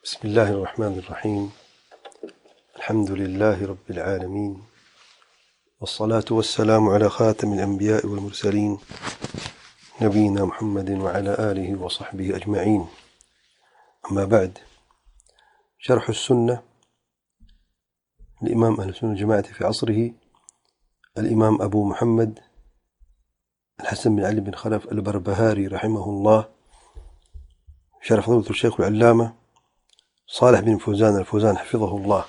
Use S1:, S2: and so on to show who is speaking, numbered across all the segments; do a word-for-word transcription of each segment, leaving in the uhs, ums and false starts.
S1: بسم الله الرحمن الرحيم. الحمد لله رب العالمين، والصلاة والسلام على خاتم الأنبياء والمرسلين نبينا محمد وعلى آله وصحبه أجمعين. أما بعد، شرح السنة الإمام أهل السنة والجماعة في عصره الإمام أبو محمد الحسن بن علي بن خلف البربهاري رحمه الله، شرح فضيلة الشيخ العلامة صالح بن فوزان الفوزان حفظه الله.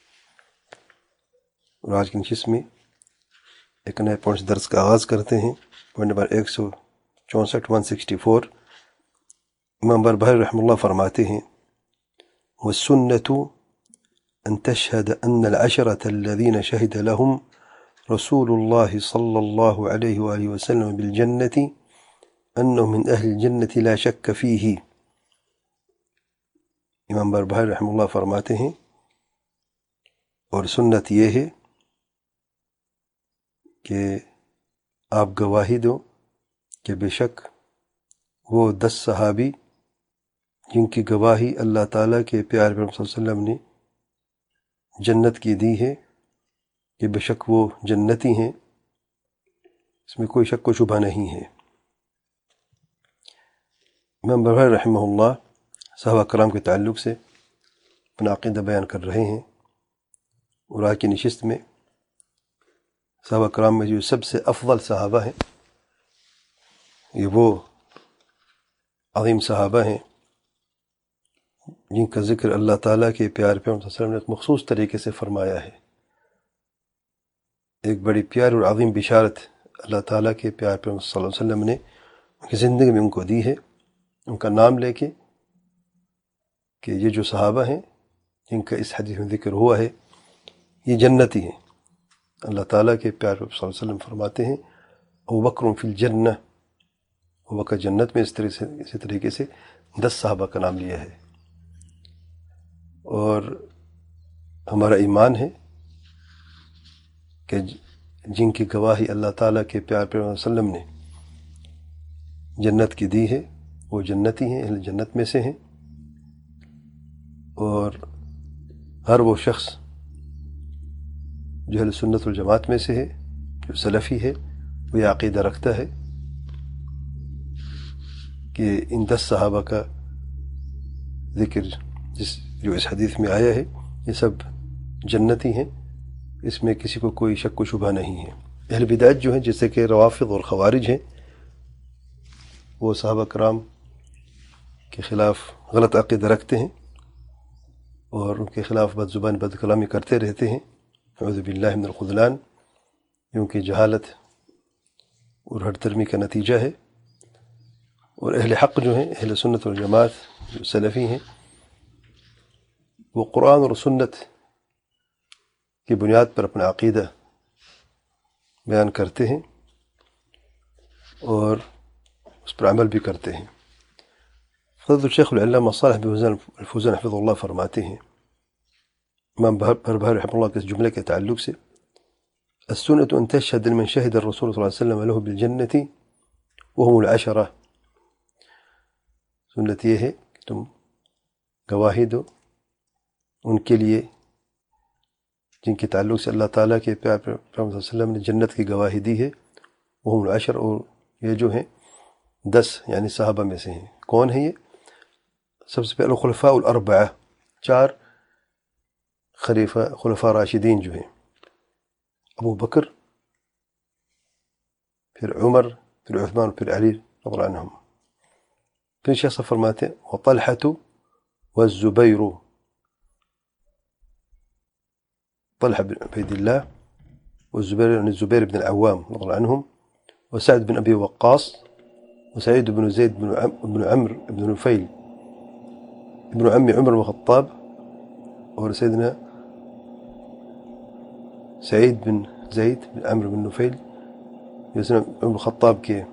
S1: اور آج کی نشست میں ایک نئے پوائنٹ سے درس کا آغاز کرتے ہیں. پوائنٹ نمبر ایک سو چونسٹھ ون سکسٹی فور. امام بربہاری رحمہ اللہ فرماتے ہیں: والسنة أن تشهد أن العشرة الذين شهد لهم رسول الله صلى الله عليه وآله وسلم بالجنة أنهم من أهل الجنة لا شك فيه. امام بربہاری رحمہ اللہ فرماتے ہیں اور سنت یہ ہے کہ آپ گواہی دو کہ بے شک وہ دس صحابی جن کی گواہی اللہ تعالیٰ کے پیارے پیغمبر صلی اللہ علیہ وسلم نے جنت کی دی ہے کہ بے شک وہ جنتی ہیں، اس میں کوئی شک و شبہ نہیں ہے. امام بربہاری رحمہ اللہ صحابہ کرام کے تعلق سے اپنا عقیدہ بیان کر رہے ہیں، اور آج کی نشست میں صحابہ کرام میں جو سب سے افضل صحابہ ہیں یہ وہ عظیم صحابہ ہیں جن کا ذکر اللہ تعالیٰ کے پیارے پیغمبر صلی اللہ علیہ وسلم نے ایک مخصوص طریقے سے فرمایا ہے. ایک بڑی پیاری اور عظیم بشارت اللہ تعالیٰ کے پیارے پیغمبر صلی اللہ علیہ وسلم نے ان کی زندگی میں ان کو دی ہے، ان کا نام لے کے کہ یہ جو صحابہ ہیں جن کا اس حدیث میں ذکر ہوا ہے یہ جنتی ہیں. اللہ تعالیٰ کے پیارے پیغمبر صلی اللہ علیہ وسلم فرماتے ہیں: ابو بکر فی الجنہ، ابو بکر جنت میں. اس طرح سے اسی طریقے سے دس صحابہ کا نام لیا ہے. اور ہمارا ایمان ہے کہ جن کی گواہی اللہ تعالیٰ کے پیارے پیغمبر صلی اللہ علیہ وسلم نے جنت کی دی ہے وہ جنتی ہیں، اہل جنت میں سے ہیں. اور ہر وہ شخص جو اہل سنت والجماعت میں سے ہے، جو سلفی ہے، وہ یہ عقیدہ رکھتا ہے کہ ان دس صحابہ کا ذکر جس جو اس حدیث میں آیا ہے یہ سب جنتی ہیں، اس میں کسی کو کوئی شک و شبہ نہیں ہے. اہل بدعت جو ہیں جیسے کہ روافض اور خوارج ہیں، وہ صحابہ کرام کے خلاف غلط عقیدہ رکھتے ہیں اور ان کے خلاف بد زبان بد کلامی کرتے رہتے ہیں. اعوذ باللہ من الخذلان، کیونکہ جہالت اور ہٹ درمی کا نتیجہ ہے. اور اہل حق جو ہیں، اہل سنت والجماعت جو سلفی ہیں، وہ قرآن اور سنت کی بنیاد پر اپنا عقیدہ بیان کرتے ہیں اور اس پر عمل بھی کرتے ہیں. فضل الشیخ العلامہ صالح بن فوزان الفوزان حفظ اللہ فرماتے ہیں امام بربہاری رحمہ اللہ کے اس جملے کے تعلق سے: السنة أن تشهد لمن شهد الرسول صلی اللہ علیہ وسلم له بالجنة وهم العشرة. سنت یہ ہے کہ تم گواہی دو ان کے لیے جن کے تعلق سے اللہ تعالیٰ کے پیارے پیغمبر صلی اللہ علیہ وسلم نے جنت کی گواہی دی ہے. وهم العشر، اور یہ جو ہیں دس یعنی صحابہ میں سے ہیں. کون ہیں یہ؟ سب سے پہلے خلفاء الاربعہ، چار خلیفہ خلفاء راشدین جو ہیں، ابو بکر، پھر عمر، پھر عثمان، پھر علی رضی اللہ عنہم. پھر شیخ صاحب فرماتے ہیں: وطلحة والزبیر، طلحة بن عبید اللہ، والزبیر یعنی الزبیر بن العوام رضی اللہ عنہم، وسعد بن ابی وقاص، وسعید بن زید بن عمر بن نفیل ابن عم عمر بن الخطاب، اور سیدنا سعید بن زید بن عمر بن نفیل جو سیدنا عمر الخطاب کے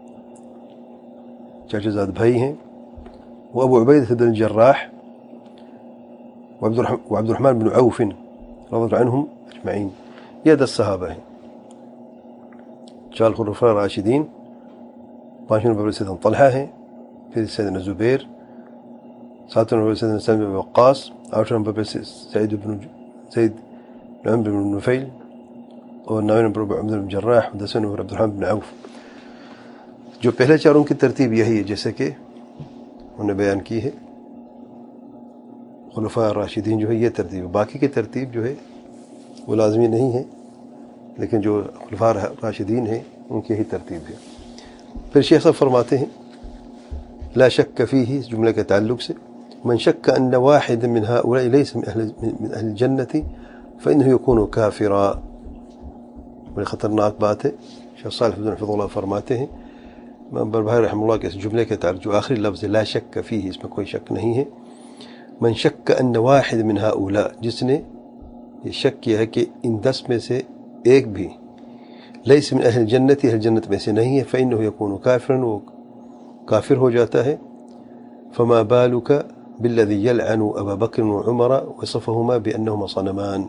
S1: چاچا زاد بھائی ہیں. وہ ابو عبیدہ بن الجراح وعبد الرحمن بن عوف رضی اللہ عنہم اجمعین. یہ دس صحابہ ہیں، چار خلفاء راشدین. پانچ نمبر پر سیدنا طلحہ ہیں، پھر سیدنا زبیر، ساتواں نمبر پہ سیدنا سعد بن وقاص، آٹھواں نمبر پہ سعید بن سعید بن عمرو بن نفیل، اور نویں نمبر پہ عبد بن جراح، دسویں نمبر عبد الرحمن بن عوف۔ جو پہلے چاروں کی ترتیب یہی ہے جیسے کہ انہوں نے بیان کی ہے، خلفاء راشدین جو ہے یہ ترتیب ہے۔ باقی کی ترتیب جو ہے وہ لازمی نہیں ہے، لیکن جو خلفاء راشدین ہیں ان کی یہی ترتیب ہے۔ پھر شیخ صاحب فرماتے ہیں لا شک فیہ، اس جملے کے تعلق سے، من شک ان واحد من هؤلاء ليس من اہل من اہل الجنة فإنه يكون کافرا۔ بڑی خطرناک بات ہے۔ شیخ صالح بن حفظ اللہ فرماتے ہیں امام بربہاری رحمہ اللہ کے اس جملے کے تعلق جو آخری لفظ ہے لا شک فیہ، اس میں کوئی شک نہیں ہے۔ من شک ان واحد من هؤلاء، جس نے یہ شک کیا ہے کہ ان دس میں سے ایک بھی لیس من اہل جنت، اہل جنت میں سے نہیں ہے، فإنه يكون کافرا، وہ کافر ہو جاتا ہے۔ فما بالک بالذی یلعن ابا بکر وعمر وصفہما بأنہما صنمان،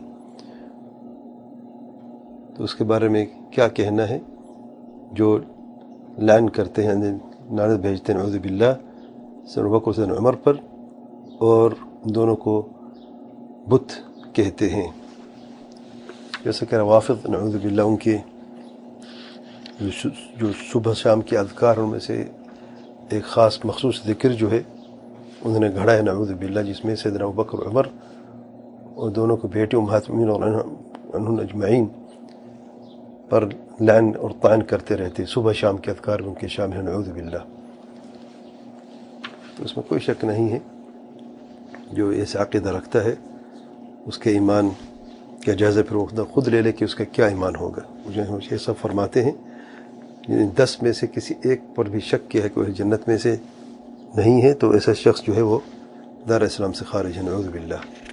S1: تو اس کے بارے میں کیا کہنا ہے جو لعن کرتے ہیں، لعنت بھیجتے ہیں نعوذ باللہ سیدنا ابو بکر سیدنا عمر پر، اور دونوں کو بت کہتے ہیں۔ جیسا کہ روافض نعوذ باللہ ان کے جو صبح شام کے اذکار ان میں سے ایک خاص مخصوص ذکر جو ہے انہوں نے گھڑا ہے نعوذ باللہ، جس میں سیدنا ابو بکر عمر اور دونوں کو بیٹے امہات المؤمنین اور انہوں اجمعین پر لعن اور طعن کرتے رہتے، صبح شام کے اذکار میں ان کے شامل ہیں نعوذ باللہ۔ تو اس میں کوئی شک نہیں ہے، جو ایسا عقیدہ رکھتا ہے اس کے ایمان کا جائزہ پھر وہ خود لے لے کہ اس کا کیا ایمان ہوگا۔ یہ سب فرماتے ہیں دس میں سے کسی ایک پر بھی شک کیا ہے کہ وہ جنت میں سے نہیں ہے تو ایسا شخص جو ہے وہ دار اسلام سے خارج ہے نعوذ باللہ۔